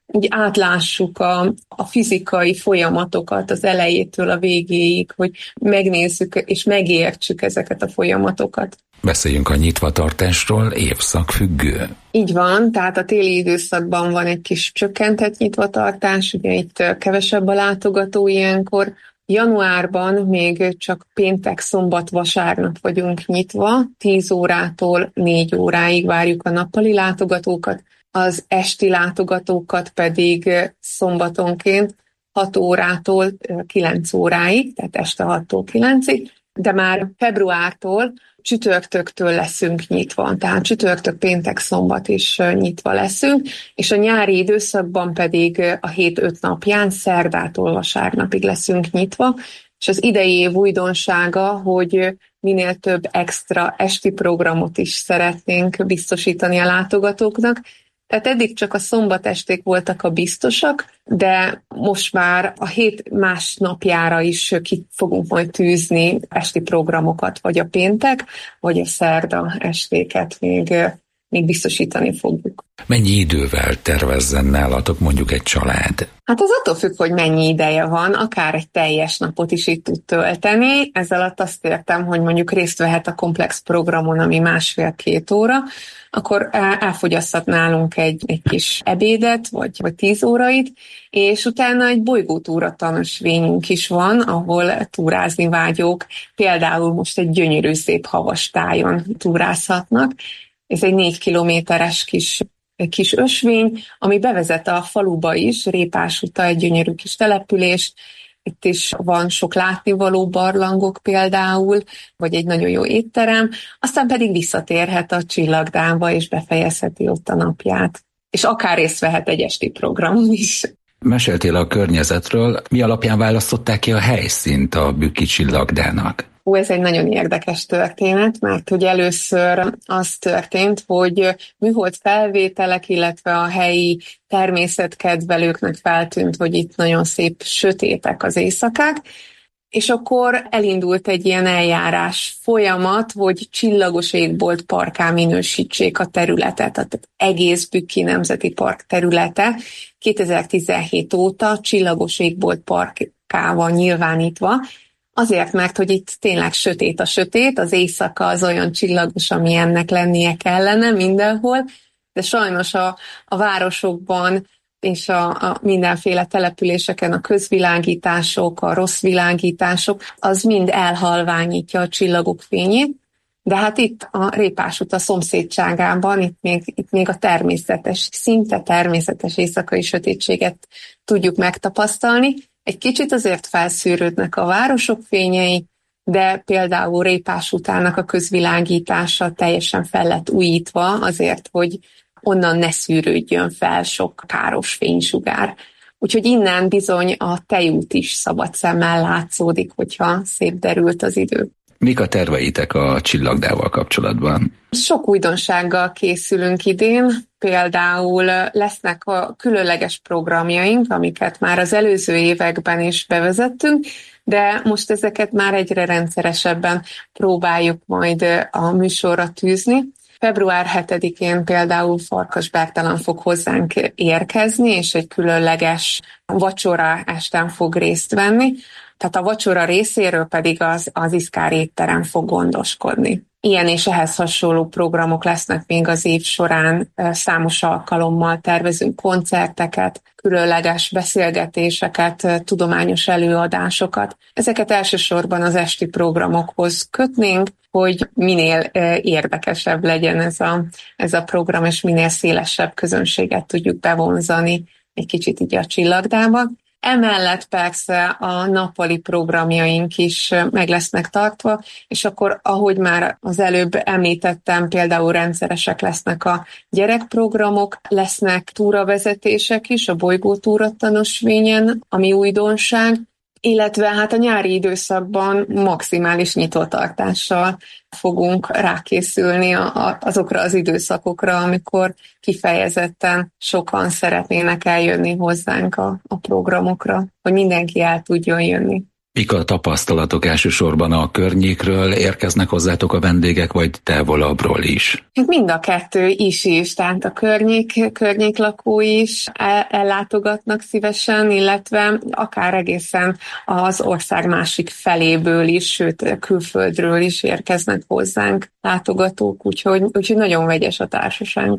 úgy átlássuk a, a fizikai folyamatokat az elejétől a végéig, hogy megnézzük és megértsük ezeket a folyamatokat. Beszéljünk a nyitvatartásról, évszakfüggő. Így van, tehát a téli időszakban van egy kis csökkentett nyitvatartás, ugye itt kevesebb a látogató ilyenkor. Januárban még csak péntek, szombat, vasárnap vagyunk nyitva, tíz órától négy óráig várjuk a nappali látogatókat, az esti látogatókat pedig szombatonként hat órától kilenc óráig, tehát este hattól kilencig, de már februártól csütörtöktől leszünk nyitva, tehát csütörtök, péntek, szombat is nyitva leszünk, és a nyári időszakban pedig a hét öt napján szerdától vasárnapig leszünk nyitva, és az idei év újdonsága, hogy minél több extra esti programot is szeretnénk biztosítani a látogatóknak. Tehát eddig csak a szombatesték voltak a biztosak, de most már a hét más napjára is ki fogunk majd tűzni esti programokat, vagy a péntek, vagy a szerda estéket még, még biztosítani fogjuk. Mennyi idővel tervezzen nálatok mondjuk egy család? Hát az attól függ, hogy mennyi ideje van, akár egy teljes napot is itt tud tölteni. Ezzel alatt azt értem, hogy mondjuk részt vehet a komplex programon, ami másfél-két óra, akkor elfogyaszthat nálunk egy, egy kis ebédet, vagy, vagy tíz órait, és utána egy bolygótúra tanúsvényünk is van, ahol túrázni vágyók, például most egy gyönyörű szép havas tájon túrázhatnak. Ez egy négy kilométeres kis kis ösvény, ami bevezet a faluba is, Répásuta egy gyönyörű kis település, itt is van sok látnivaló, barlangok például, vagy egy nagyon jó étterem, aztán pedig visszatérhet a Csillagdámba, és befejezheti ott a napját. És akár részt vehet egy esti programon is. Meséltél a környezetről, mi alapján választották ki a helyszínt a Bükki Csillagdának? Ó, ez egy nagyon érdekes történet, mert hogy először az történt, hogy műhold felvételek, illetve a helyi természetkedvelőknek feltűnt, hogy itt nagyon szép sötétek az éjszakák, és akkor elindult egy ilyen eljárás folyamat, hogy Csillagos Égbolt parkká minősítsék a területet, tehát egész Bükki Nemzeti Park területe kétezer-tizenhét óta Csillagos Égbolt parkká van nyilvánítva, azért, mert hogy itt tényleg sötét a sötét, az éjszaka az olyan csillagos, ami ennek lennie kellene mindenhol, de sajnos a, a városokban és a, a mindenféle településeken a közvilágítások, a rossz világítások, az mind elhalványítja a csillagok fényét, de hát itt a Répásuta szomszédságában, itt még, itt még a természetes, szinte természetes éjszakai sötétséget tudjuk megtapasztalni. Egy kicsit azért felszűrődnek a városok fényei, de például Répásutának a közvilágítása teljesen fel lett újítva azért, hogy onnan ne szűrődjön fel sok káros fénysugár. Úgyhogy innen bizony a tejút is szabad szemmel látszódik, hogyha szép derült az idő. Mik a terveitek a Csillagdával kapcsolatban? Sok újdonsággal készülünk idén, például lesznek a különleges programjaink, amiket már az előző években is bevezettünk, de most ezeket már egyre rendszeresebben próbáljuk majd a műsorra tűzni. február hetedikén például Farkas Bertalan fog hozzánk érkezni, és egy különleges vacsora esten fog részt venni. Tehát a vacsora részéről pedig az, az Iszkár étterem fog gondoskodni. Ilyen és ehhez hasonló programok lesznek még az év során, számos alkalommal tervezünk koncerteket, különleges beszélgetéseket, tudományos előadásokat. Ezeket elsősorban az esti programokhoz kötnénk, hogy minél érdekesebb legyen ez a, ez a program, és minél szélesebb közönséget tudjuk bevonzani egy kicsit így a Csillagdába. Emellett persze a nappali programjaink is meg lesznek tartva, és akkor, ahogy már az előbb említettem, például rendszeresek lesznek a gyerekprogramok, lesznek túravezetések is a bolygótúra tanúsvényen, ami újdonság, illetve hát a nyári időszakban maximális nyitvatartással fogunk rákészülni a, a, azokra az időszakokra, amikor kifejezetten sokan szeretnének eljönni hozzánk a, a programokra, hogy mindenki el tudjon jönni. Mik a tapasztalatok? Elsősorban a környékről érkeznek hozzátok a vendégek, vagy távolabbról is? Mind a kettő is is, tehát a környék, környéklakói is ellátogatnak szívesen, illetve akár egészen az ország másik feléből is, sőt külföldről is érkeznek hozzánk látogatók, úgyhogy, úgyhogy nagyon vegyes a társaság.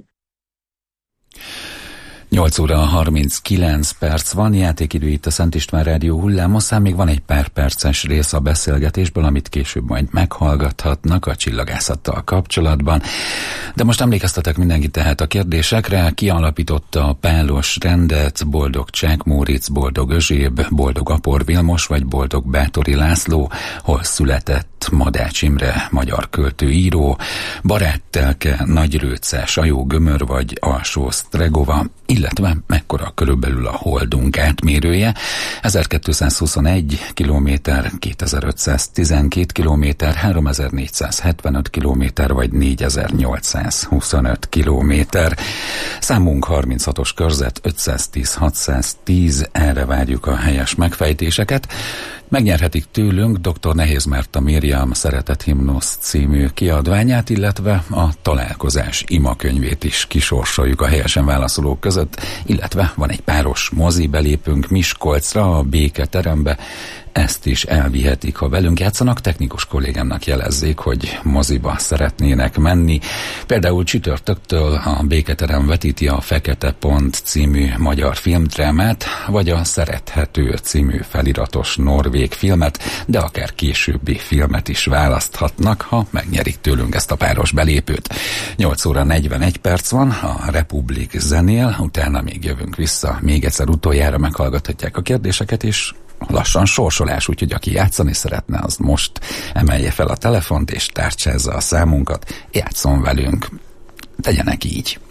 nyolc óra harminckilenc perc van, játékidő itt a Szent István Rádió hullámoszán, még van egy pár perces rész a beszélgetésből, amit később majd meghallgathatnak a csillagászattal kapcsolatban. De most emlékeztetek mindenkit tehát a kérdésekre. Ki alapította a pálos rendet? Boldog Csák Móricz, Boldog Özséb, Boldog Apor Vilmos vagy Boldog Báthori László? Hol született Madács Imre, magyar költő, író? Baráttelke, Nagyrőce, Sajó Gömör vagy Alsó Sztregova? Illetve mekkora körülbelül a holdunk átmérője? ezerkétszázhuszonegy kilométer, kétezer-ötszáztizenkét kilométer, háromezer-négyszázhetvenöt kilométer vagy négyezer-nyolcszázhuszonöt kilométer. Számunk harminchatos körzet ötszáztíz hatszáztíz, erre várjuk a helyes megfejtéseket. Megnyerhetik tőlünk dr. Nehéz Márta Miriam Szeretett Himnusz című kiadványát, illetve a Találkozás imakönyvét is kisorsoljuk a helyesen válaszolók között, illetve van egy páros mozi belépünk Miskolcra, a Béke terembe, ezt is elvihetik, ha velünk játszanak. Technikus kollégámnak jelezzék, hogy moziba szeretnének menni. Például csütörtöktől a Béketerem vetíti a Fekete Pont című magyar filmdrámát, vagy a Szerethető című feliratos norvég filmet, de akár későbbi filmet is választhatnak, ha megnyerik tőlünk ezt a páros belépőt. nyolc óra negyvenegy perc van, a Republik zenél, utána még jövünk vissza, még egyszer utoljára meghallgathatják a kérdéseket, és lassan sorsolás, úgyhogy aki játszani szeretne, az most emelje fel a telefont és tárcsázza a számunkat, játszon velünk. Tegyenek így.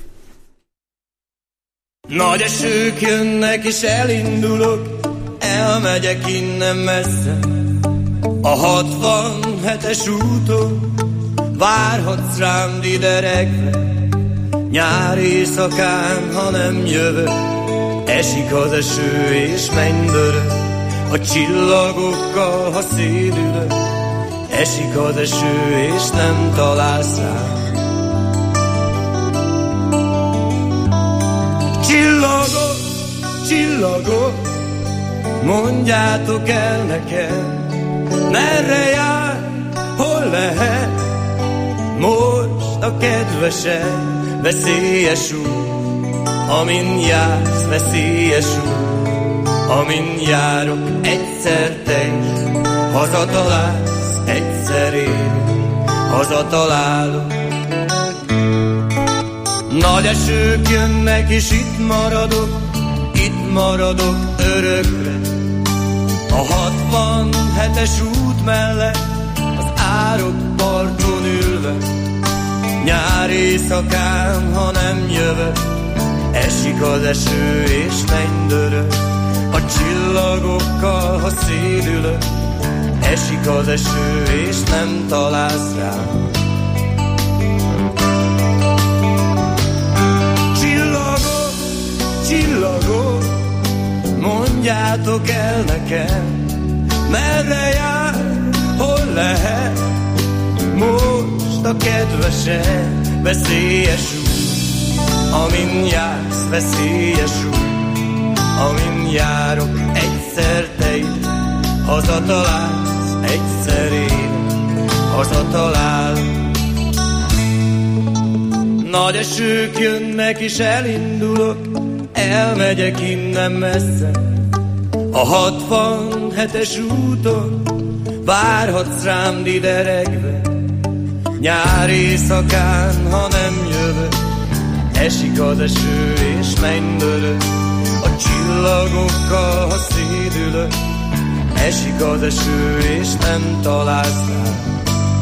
Nagy esők jönnek és elindulok, elmegyek innen messze. A hatvanhetes úton várhatsz rám dideregve. Nyár éjszakán, ha nem jövök, esik az eső és mennydörög, a csillagokkal, ha szédülök. Esik az eső és nem találsz rám. Csillagok, csillagok, mondjátok el nekem, merre jár, hol lehet most a kedvesed, veszélyes út. Amin jársz, veszélyes út, amin járok, egyszer te is hazatalálsz, egyszer én hazatalálok. Nagy esők jönnek és itt maradok, itt maradok örökre. A hatvanhetes út mellett az árok parton ülve. Nyár éjszakán, ha nem jövök, esik az eső és mennydörög, a csillagokkal, ha szédülök. Esik az eső és nem találsz rám. Csillagok, csillagok, mondjátok el nekem, merre jár, hol lehet most a kedvesed, veszélyes út. Amin jársz, veszélyes út, amin járok, egyszer te is hazatalálsz, egyszer én hazatalálok. Nagy esők jönnek és elindulok, elmegyek innen messze. A hatvanhetes úton várhatsz rám dideregve. Nyár éjszakán, ha nem jövök, esik az eső és mennydörög, a csillagokkal, ha szédülök. Esik az eső és nem találsz rám.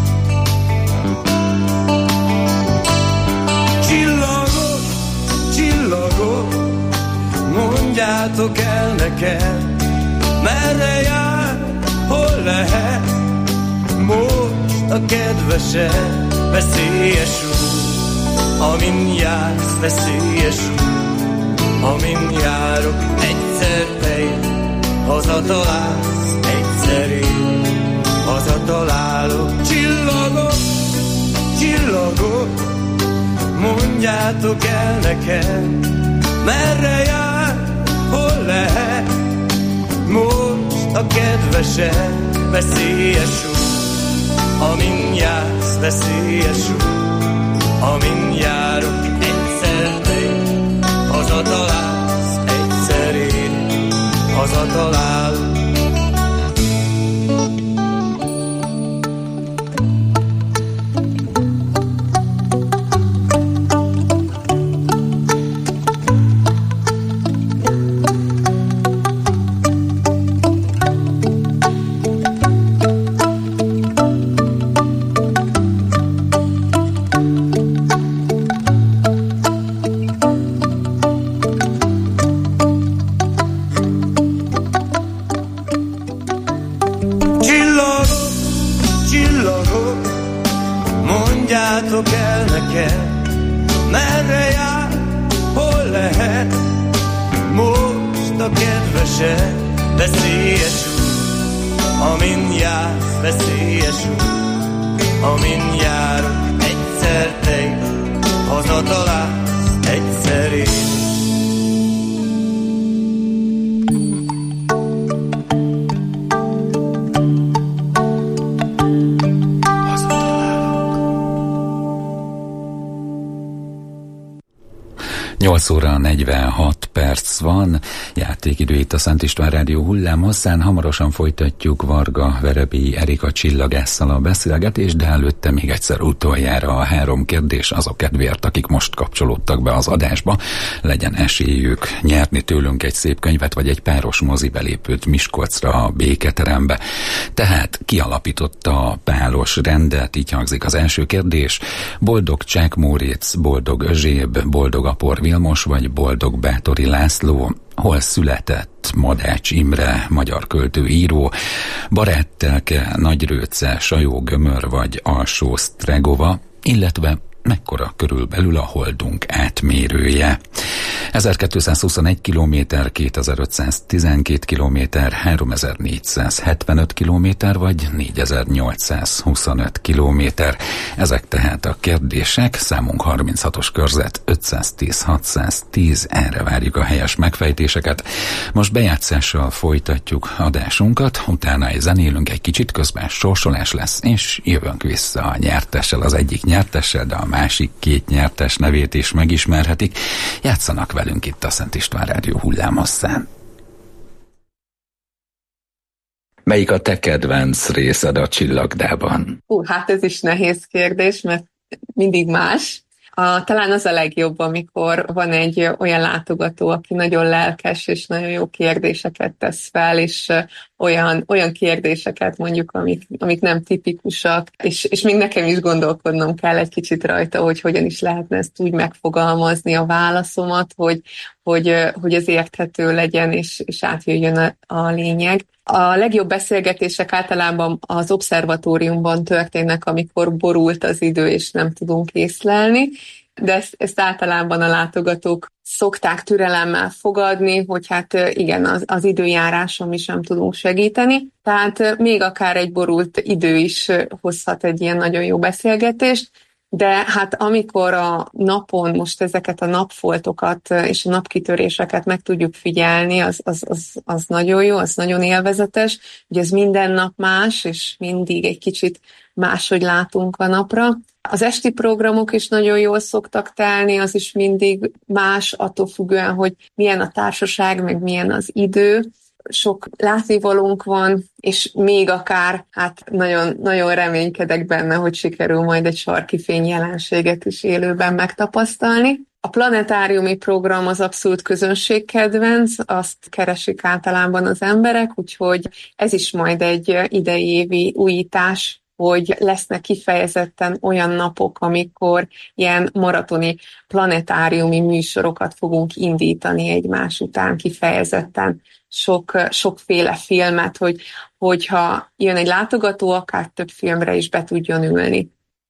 Csillagok, csillagok, mondjátok el nekem, merre jár, hol lehet most a kedvesed, veszélyes út. Amin jársz, veszélyes út, amin járok, egyszer te is hazatalálsz, egyszer egyszer én hazatalálok. Csillagok, csillagok, mondjátok el nekem, merre jár, hol lehet most a kedvesem, veszélyes út, amin jársz, veszélyes út, amin járok, egyszer te hazatalálsz, egyszer én hazatalálok. Mondjátok el nekem, merre jár, hol lehet most a kedvesem, veszélyes út, amin jársz, veszélyes út, amin járok, egyszer te hazatalálsz, egyszer én. nyolc óra negyvenhat perc van, játékidő itt a Szent István Rádió hullámhosszán. Hamarosan folytatjuk Varga Verebélyi Erika csillagásszal a beszélgetést, de előtte még egyszer utoljára a három kérdés azok kedvéért, akik most kapcsolódtak be az adásba, legyen esélyük nyerni tőlünk egy szép könyvet, vagy egy páros mozibelépőt Miskolcra a Béketerembe. Tehát ki alapította a pálos rendet? Így hangzik az első kérdés. Boldog Csák Móricz, boldog Özséb, boldog Apor Vilmos vagy boldog Bátori László? Hol született Madács Imre, magyar költő, író? Baráttelke, Nagyrőce, Sajó Gömör vagy Alsó Sztregova? Illetve mekkora körülbelül a holdunk átmérője? ezerkétszázhuszonegy kilométer, kétezer-ötszáztizenkét kilométer, háromezer-négyszázhetvenöt kilométer vagy négyezer-nyolcszázhuszonöt kilométer. Ezek tehát a kérdések. Számunk harminchatos körzet, ötszáztíz hatszáztíz, erre várjuk a helyes megfejtéseket. Most bejátszással folytatjuk adásunkat, utána egy zenélünk egy kicsit, közben sorsolás lesz, és jövünk vissza a nyertessel, az egyik nyertessel, de a másik két nyertes nevét is megismerhetik. Játszanak velünk itt a Szent István Rádió hullámhosszán. Melyik a te kedvenc részed a Csillagdában? Hú, hát ez is nehéz kérdés, mert mindig más. A, talán az a legjobb, amikor van egy olyan látogató, aki nagyon lelkes, és nagyon jó kérdéseket tesz fel, és olyan, olyan kérdéseket mondjuk, amik, amik nem tipikusak, és, és még nekem is gondolkodnom kell egy kicsit rajta, hogy hogyan is lehetne ezt úgy megfogalmazni a válaszomat, hogy, hogy, hogy ez érthető legyen, és, és átjöjjön a, a lényeg. A legjobb beszélgetések általában az obszervatóriumban történnek, amikor borult az idő, és nem tudunk észlelni, de ezt, ezt általában a látogatók szokták türelemmel fogadni, hogy hát igen, az, az időjáráson mi sem tudunk segíteni. Tehát még akár egy borult idő is hozhat egy ilyen nagyon jó beszélgetést, de hát amikor a napon most ezeket a napfoltokat és a napkitöréseket meg tudjuk figyelni, az, az, az, az nagyon jó, az nagyon élvezetes, hogy ez minden nap más, és mindig egy kicsit máshogy látunk a napra. Az esti programok is nagyon jól szoktak telni, az is mindig más, attól függően, hogy milyen a társaság, meg milyen az idő. Sok látnivalónk van, és még akár, hát nagyon, nagyon reménykedek benne, hogy sikerül majd egy sarki fény jelenséget is élőben megtapasztalni. A planetáriumi program az abszolút közönségkedvenc, azt keresik általában az emberek, úgyhogy ez is majd egy idei évi újítás, hogy lesznek kifejezetten olyan napok, amikor ilyen maratoni planetáriumi műsorokat fogunk indítani egymás után kifejezetten. Sok, sokféle filmet, hogy, hogyha jön egy látogató, akár több filmre is be tudjon ülni.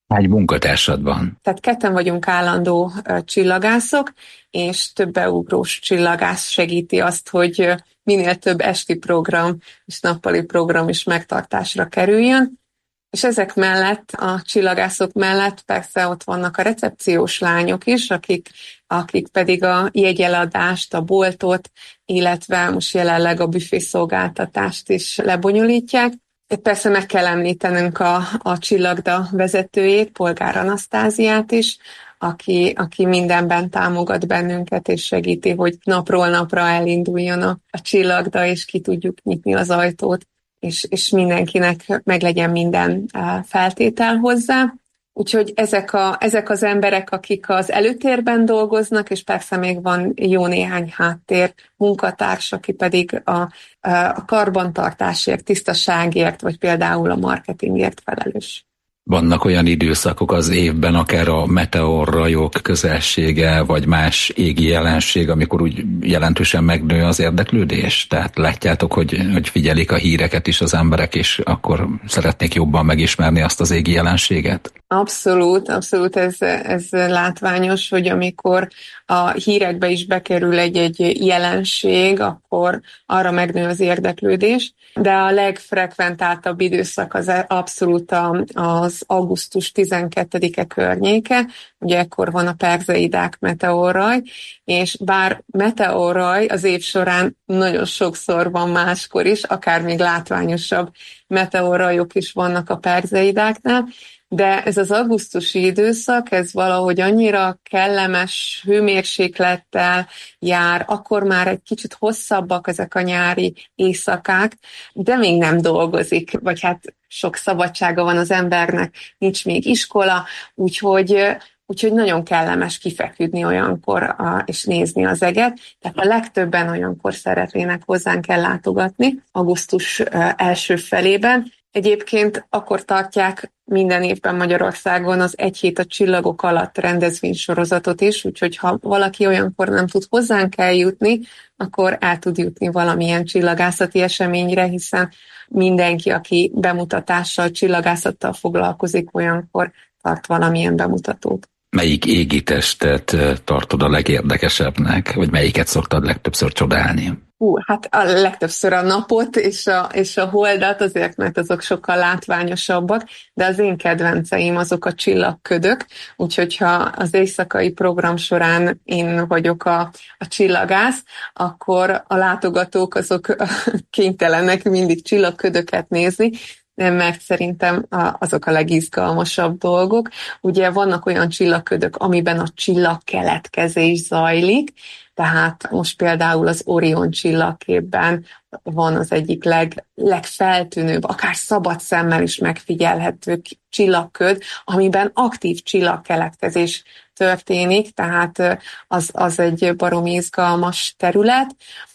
Hány munkatársad van? Tehát ketten vagyunk állandó uh, csillagászok, és több beugrós csillagász segíti azt, hogy uh, minél több esti program és nappali program is megtartásra kerüljön. És ezek mellett, a csillagászok mellett persze ott vannak a recepciós lányok is, akik, akik pedig a jegyeladást, a boltot, illetve most jelenleg a büfészolgáltatást is lebonyolítják. Persze meg kell említenünk a, a Csillagda vezetőjét, Polgár Anasztáziát is, aki, aki mindenben támogat bennünket, és segíti, hogy napról napra elinduljon a, a Csillagda, és ki tudjuk nyitni az ajtót, és, és mindenkinek meglegyen minden feltétel hozzá. Úgyhogy ezek, a, ezek az emberek, akik az előtérben dolgoznak, és persze még van jó néhány háttér munkatárs, aki pedig a, a karbantartásért, tisztaságért, vagy például a marketingért felelős. Vannak olyan időszakok az évben, akár a meteorrajok közelsége, vagy más égi jelenség, amikor úgy jelentősen megnő az érdeklődés? Tehát látjátok, hogy, hogy figyelik a híreket is az emberek, és akkor szeretnék jobban megismerni azt az égi jelenséget? Abszolút, abszolút ez, ez látványos, hogy amikor a hírekbe is bekerül egy-egy jelenség, akkor arra megnő az érdeklődés, de a legfrekventáltabb időszak az abszolút az augusztus tizenkettedike környéke, ugye ekkor van a Perzeidák meteorraj, és bár meteorraj az év során nagyon sokszor van máskor is, akár még látványosabb meteorrajok is vannak a Perzeidáknál, de ez az augusztusi időszak, ez valahogy annyira kellemes hőmérséklettel jár, akkor már egy kicsit hosszabbak ezek a nyári éjszakák, de még nem dolgozik, vagy hát sok szabadsága van az embernek, nincs még iskola, úgyhogy, úgyhogy nagyon kellemes kifeküdni olyankor a, és nézni az eget. Tehát a legtöbben olyankor szeretnének hozzánk ellátogatni, augusztus első felében. Egyébként akkor tartják minden évben Magyarországon az Egy hét a csillagok alatt rendezvénysorozatot is, úgyhogy ha valaki olyankor nem tud hozzánk eljutni, akkor el tud jutni valamilyen csillagászati eseményre, hiszen mindenki, aki bemutatással, csillagászattal foglalkozik, olyankor tart valamilyen bemutatót. Melyik égitestet tartod a legérdekesebbnek, vagy melyiket szoktad legtöbbször csodálni? Hú, hát a legtöbbször a napot és a, és a holdat, azért, mert azok sokkal látványosabbak, de az én kedvenceim azok a csillagködök, úgyhogy ha az éjszakai program során én vagyok a, a csillagász, akkor a látogatók azok kénytelenek mindig csillagködöket nézni, mert szerintem azok a legizgalmasabb dolgok. Ugye vannak olyan csillagködök, amiben a csillagkeletkezés zajlik, tehát most például az Orion csillagképben van az egyik leg, legfeltűnőbb, akár szabad szemmel is megfigyelhető csillagköd, amiben aktív csillagkeletkezés történik, tehát az, az egy baromi izgalmas terület,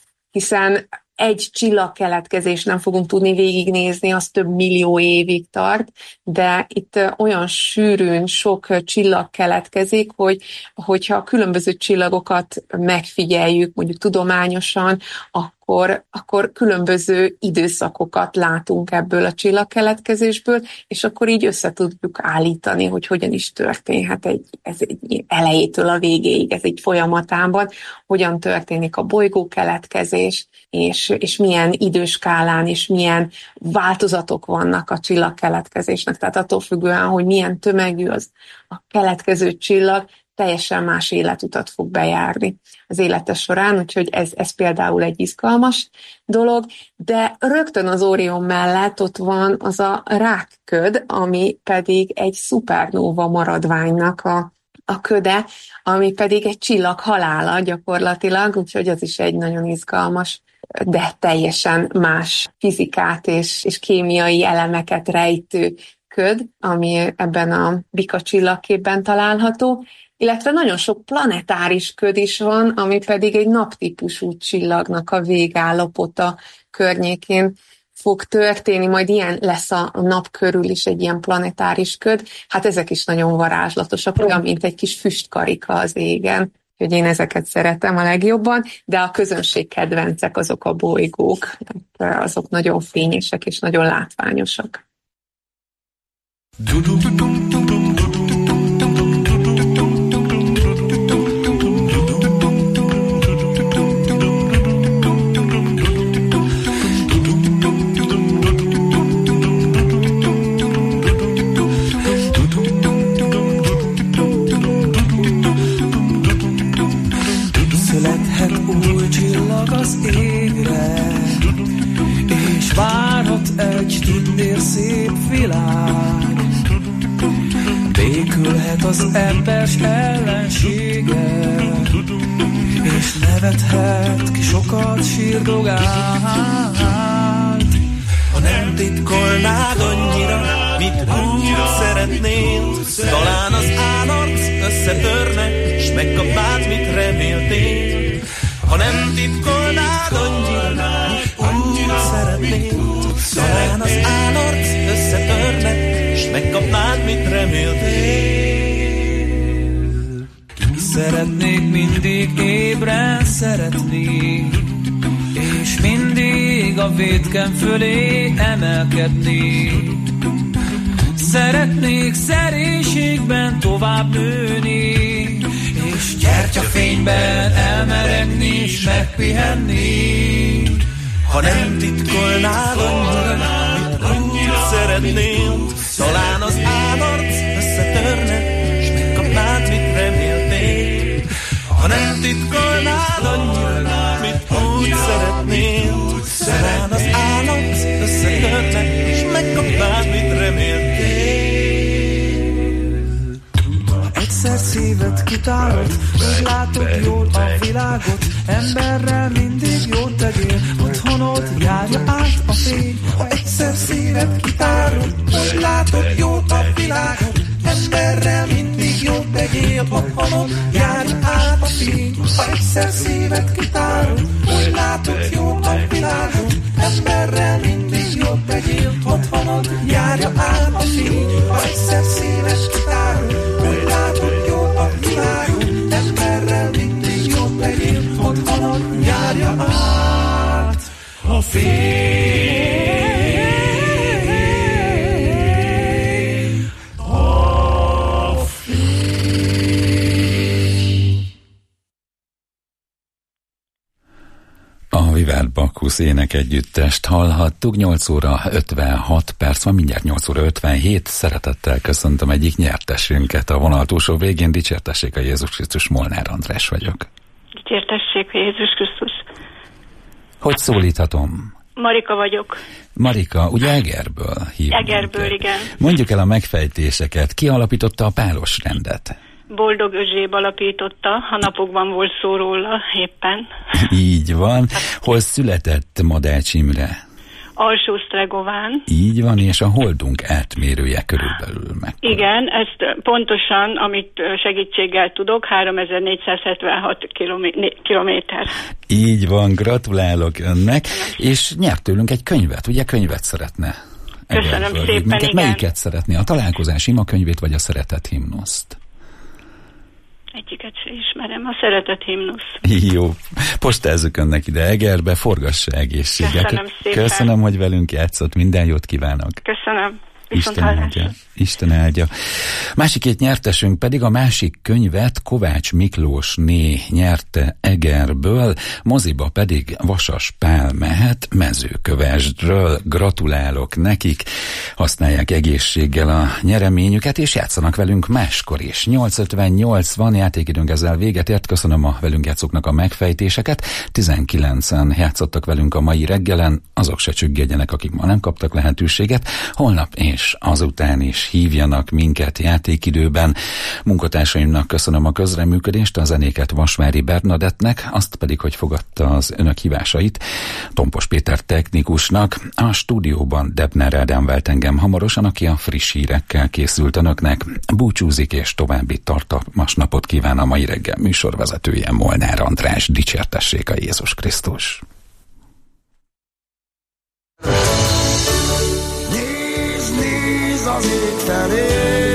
hiszen egy csillagkeletkezés nem fogunk tudni végignézni, az több millió évig tart, de itt olyan sűrűn sok csillag keletkezik, hogy hogyha a különböző csillagokat megfigyeljük, mondjuk tudományosan, akkor, akkor különböző időszakokat látunk ebből a csillagkeletkezésből, és akkor így össze tudjuk állítani, hogy hogyan is történhet egy, ez egy elejétől a végéig, ez egy folyamatában, hogyan történik a bolygókeletkezés, és, és milyen időskálán, és milyen változatok vannak a csillagkeletkezésnek. Tehát attól függően, hogy milyen tömegű az a keletkező csillag, teljesen más életutat fog bejárni az élete során, úgyhogy ez, ez például egy izgalmas dolog, de rögtön az Orion mellett ott van az a rákköd, ami pedig egy szupernóva maradványnak a, a köde, ami pedig egy csillag halála gyakorlatilag, úgyhogy az is egy nagyon izgalmas, de teljesen más fizikát és, és kémiai elemeket rejtő köd, ami ebben a Bika csillagképben található, illetve nagyon sok planetáris köd is van, ami pedig egy naptípusú csillagnak a végállapota környékén fog történni, majd ilyen lesz a nap körül is egy ilyen planetáris köd. Hát ezek is nagyon varázslatosak, olyan, mint egy kis füstkarika az égen. Úgyhogy én ezeket szeretem a legjobban, de a közönség kedvencek azok a bolygók, azok nagyon fényesek és nagyon látványosak. Du-du-du-du-du-du. békülhet az embers ellensége, és nevethet ki sokat sírdogált. Ha nem titkolnád annyira, mit úgy szeretnél, talán az állarc összetörne, s megkapnád, mit reméltél. Ha nem titkolnád annyira, mit úgy szeretnél, talán az állarc összetörne, s megkapnád, mit reméltél. Szeretnék mindig ébren szeretni, és mindig a védkem fölé emelkedni. Szeretnék szerénységben tovább nőni, és gyertyafényben elmeregni és megpihenni. Ha nem titkolnád annyira, mit úgy szeretnél, talán az állarc összetörne, és megkapnád, mit reméltél. Ha nem titkolnád annyira, mit úgy szeretnél, talán az állarc összetörne, és megkapnád, mit reméltél. Egyszer szíved kitárod, úgy látod jól a világot, emberrel mindig jót tegyél, otthonod járja át a fény. Ha egyszer szíved kitárod, úgy látod jól a világot, emberrel mindig jót tegyél, otthonod járja át a fény. Ha egyszer szíved kitárod, úgy látod jól a világot, emberrel mindig jót tegyél, otthonod járja át a fény. Ha egyszer szíved kitárod, úgy látod jól a világot, emberrel mindig jót tegyél, otthonod járja át a fény. A Vivált Bakkusz énekegyüttest hallhattuk, nyolc óra ötvenhat perc van, mindjárt nyolc óra ötvenhét. Szeretettel köszöntöm egyik nyertesünket a vonal túlsó végén. Dicsértessék a Jézus Krisztus, Molnár András vagyok. Dicsértessék a Jézus Krisztus. Hogy szólíthatom? Marika vagyok. Marika, ugye Egerből hívunk. Egerből, igen. Mondjuk el a megfejtéseket. Ki alapította a pálos rendet? Boldog Özséb alapította, a napokban volt szó róla éppen. Így van. Hol született Madács Imre? Alsó-Sztregován. Így van, és a holdunk átmérője körülbelül meg. Igen, ezt pontosan, amit segítséggel tudok, háromezer-négyszázhetvenhat kilométer. Így van, gratulálok önnek, és nyert tőlünk egy könyvet, ugye könyvet szeretne? Köszönöm Egerből. Szépen, minket. igen. Melyiket szeretné? A Találkozás imakönyvét, vagy a Szeretet himnuszt? Egyiket se ismerem, a Szeretet himnusz. Jó, postázzuk önnek ide Egerbe, forgassa egészséggel. Köszönöm szépen. Köszönöm, hogy velünk játszott, minden jót kívánok. Köszönöm. Isten áldja. Isten áldja. Másik két nyertesünk pedig a másik könyvet Kovács Miklósné nyerte Egerből, moziba pedig Vasas Pál mehet Mezőkövesdről. Gratulálok nekik, használják egészséggel a nyereményüket, és játszanak velünk máskor is. nyolc ötvennyolc van, játékidőnk ezzel véget ért, köszönöm a velünk játszóknak a megfejtéseket. tizenkilencen játszottak velünk a mai reggelen, azok se csüggedjenek, akik ma nem kaptak lehetőséget. Holnap és azután is hívjanak minket játékidőben. Munkatársaimnak köszönöm a közreműködést, a zenéket Vasvári Bernadettnek, azt pedig, hogy fogadta az önök hívásait, Tompos Péter technikusnak. A stúdióban Debner Ádám vált engem hamarosan, aki a friss hírekkel készült önöknek. Búcsúzik, és további tartalmas napot kíván a mai reggel műsorvezetője, Molnár András. Dicsértessék a Jézus Krisztus. Az ég felé